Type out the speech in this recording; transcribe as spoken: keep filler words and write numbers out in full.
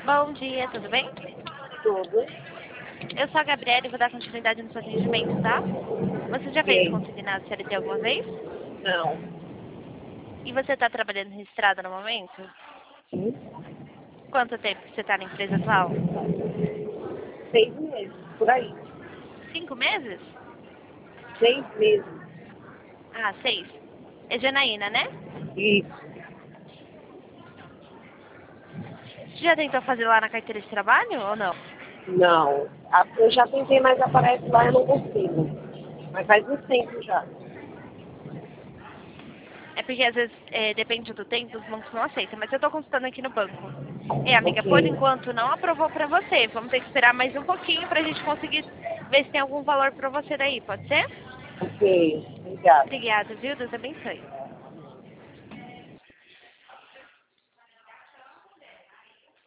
Bom dia, tudo bem? Tudo. Eu sou a Gabriela e vou dar continuidade no seu atendimento, tá? Você já fez Ok. consignado C L T alguma vez? Não. E você está trabalhando registrada no momento? Sim. Quanto tempo que você está na empresa atual? Seis meses, por aí. Cinco meses? Seis meses. Ah, seis. É Janaína, né? Isso. Você já tentou fazer lá na carteira de trabalho ou não? Não. A- Eu já tentei, mas aparece lá e eu não consigo. Mas faz um tempo já. É porque às vezes é, depende do tempo, os bancos não aceitam, mas eu estou consultando aqui no banco. É, amiga, por Ok. enquanto não aprovou para você. Vamos ter que esperar mais um pouquinho para a gente conseguir ver se tem algum valor para você daí, pode ser? Ok. Obrigada. Obrigada, viu? Deus abençoe.